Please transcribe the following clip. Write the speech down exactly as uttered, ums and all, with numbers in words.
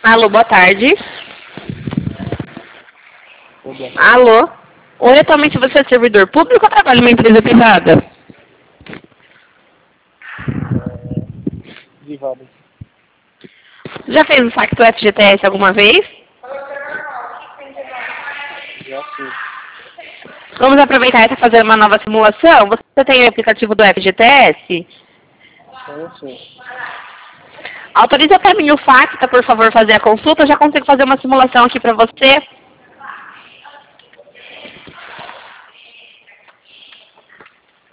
Alô, boa tarde. Boa tarde. Alô? Oi, atualmente você é servidor público ou trabalha em uma empresa privada? É, privada. Já fez o saque do F G T S alguma vez? Já sim. Vamos aproveitar e estar fazendo uma nova simulação. Você tem o aplicativo do F G T S? Tenho sim. Autoriza para mim o FACTA, por favor, fazer a consulta. Eu já consigo fazer uma simulação aqui para você.